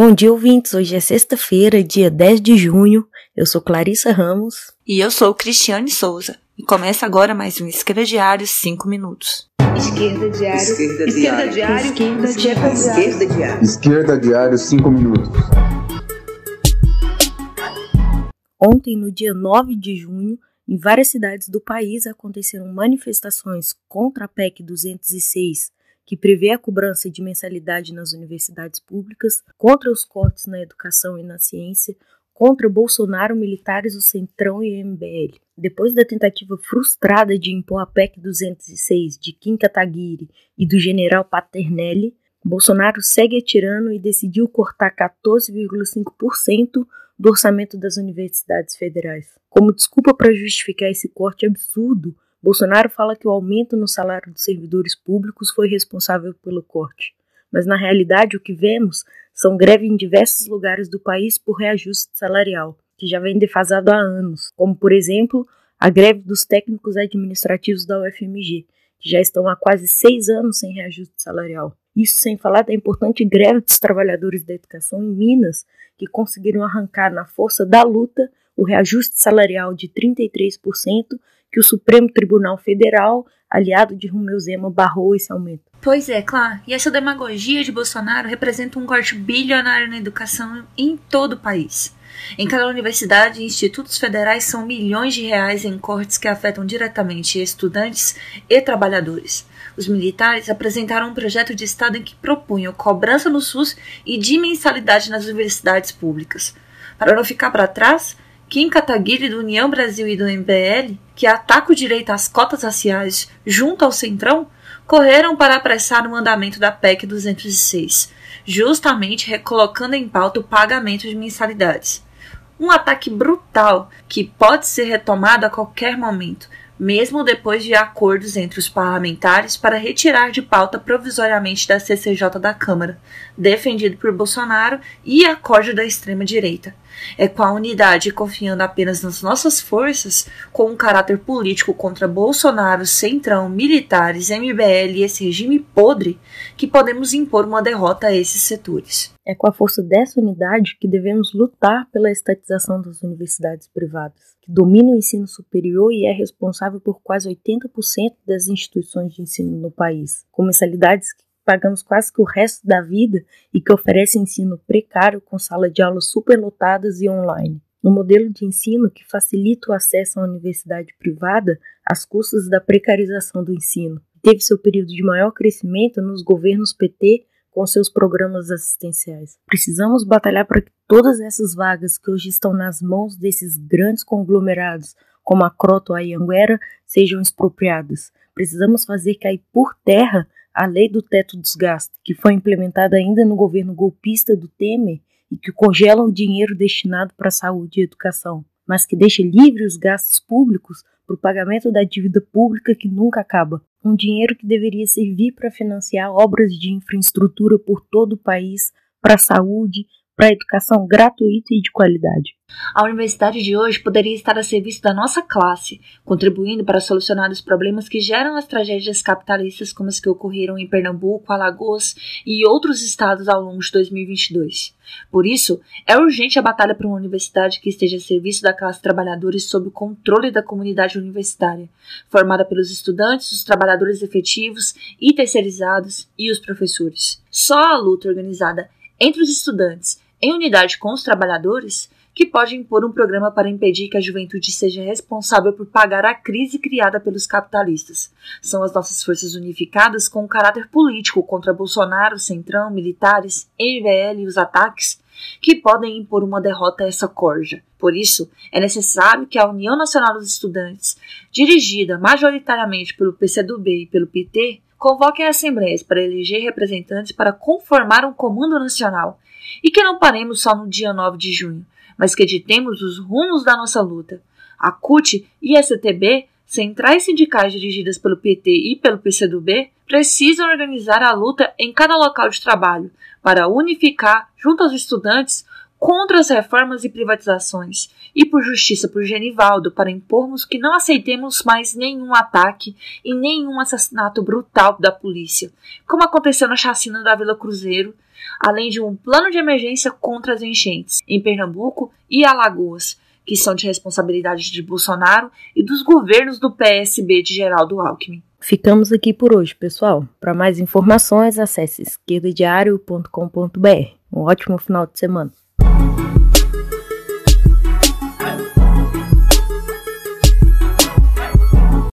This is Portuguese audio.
Bom dia, ouvintes. Hoje é sexta-feira, dia 10 de junho. Eu sou Clarissa Ramos. E eu sou Cristiane Souza. E começa agora mais um Esquerda Diário 5 minutos. Esquerda Diário. Esquerda Diário. Esquerda Diário. Esquerda Diário. Esquerda Diário. Esquerda Diário 5 minutos. Ontem, no dia 9 de junho, em várias cidades do país aconteceram manifestações contra a PEC 206, que prevê a cobrança de mensalidade nas universidades públicas, contra os cortes na educação e na ciência, contra Bolsonaro, militares, o Centrão e o MBL. Depois da tentativa frustrada de impor a PEC 206 de Kim Kataguiri e do general Paternelli, Bolsonaro segue atirando e decidiu cortar 14,5% do orçamento das universidades federais. Como desculpa para justificar esse corte absurdo, Bolsonaro fala que o aumento no salário dos servidores públicos foi responsável pelo corte. Mas na realidade o que vemos são greves em diversos lugares do país por reajuste salarial, que já vem defasado há anos, como por exemplo a greve dos técnicos administrativos da UFMG, que já estão há quase 6 anos sem reajuste salarial. Isso sem falar da importante greve dos trabalhadores da educação em Minas, que conseguiram arrancar na força da luta o reajuste salarial de 33%, que o Supremo Tribunal Federal, aliado de Romeu Zema, barrou esse aumento. Pois é, claro. E essa demagogia de Bolsonaro representa um corte bilionário na educação em todo o país. Em cada universidade e institutos federais são milhões de reais em cortes que afetam diretamente estudantes e trabalhadores. Os militares apresentaram um projeto de Estado em que propunham cobrança no SUS e de mensalidade nas universidades públicas. Para não ficar para trás, Kim Kataguiri do União Brasil e do MBL, que ataca o direito às cotas raciais junto ao Centrão, correram para apressar o andamento da PEC 206, justamente recolocando em pauta o pagamento de mensalidades. Um ataque brutal que pode ser retomado a qualquer momento, mesmo depois de acordos entre os parlamentares para retirar de pauta provisoriamente da CCJ da Câmara, defendido por Bolsonaro e a corda da extrema-direita. É com a unidade e confiando apenas nas nossas forças, com um caráter político contra Bolsonaro, Centrão, militares, MBL e esse regime podre, que podemos impor uma derrota a esses setores. É com a força dessa unidade que devemos lutar pela estatização das universidades privadas, que dominam o ensino superior e é responsável por quase 80% das instituições de ensino no país, com mensalidades que pagamos quase que o resto da vida e que oferecem ensino precário com sala de aulas superlotadas e online. Um modelo de ensino que facilita o acesso à universidade privada às custas da precarização do ensino. Teve seu período de maior crescimento nos governos PT com seus programas assistenciais. Precisamos batalhar para que todas essas vagas que hoje estão nas mãos desses grandes conglomerados, como a Croto ou a Anhanguera, sejam expropriadas. Precisamos fazer cair por terra a lei do teto dos gastos, que foi implementada ainda no governo golpista do Temer e que congela o dinheiro destinado para a saúde e educação, mas que deixa livre os gastos públicos para o pagamento da dívida pública que nunca acaba. Um dinheiro que deveria servir para financiar obras de infraestrutura por todo o país, para a saúde, para a educação gratuita e de qualidade. A universidade de hoje poderia estar a serviço da nossa classe, contribuindo para solucionar os problemas que geram as tragédias capitalistas como as que ocorreram em Pernambuco, Alagoas e outros estados ao longo de 2022. Por isso, é urgente a batalha por uma universidade que esteja a serviço da classe trabalhadora e sob o controle da comunidade universitária, formada pelos estudantes, os trabalhadores efetivos e terceirizados e os professores. Só a luta organizada entre os estudantes, em unidade com os trabalhadores, que pode impor um programa para impedir que a juventude seja responsável por pagar a crise criada pelos capitalistas. São as nossas forças unificadas com um caráter político contra Bolsonaro, Centrão, militares, MBL e os ataques que podem impor uma derrota a essa corja. Por isso, é necessário que a União Nacional dos Estudantes, dirigida majoritariamente pelo PCdoB e pelo PT, convoquem assembleias para eleger representantes para conformar um comando nacional e que não paremos só no dia 9 de junho, mas que editemos os rumos da nossa luta. A CUT e a CTB, centrais sindicais dirigidas pelo PT e pelo PCdoB, precisam organizar a luta em cada local de trabalho para unificar, junto aos estudantes, contra as reformas e privatizações, e por justiça por Genivaldo, para impormos que não aceitemos mais nenhum ataque e nenhum assassinato brutal da polícia, como aconteceu na chacina da Vila Cruzeiro, além de um plano de emergência contra as enchentes em Pernambuco e Alagoas, que são de responsabilidade de Bolsonaro e dos governos do PSB de Geraldo Alckmin. Ficamos aqui por hoje, pessoal. Para mais informações, acesse esquerdadiario.com.br. Um ótimo final de semana.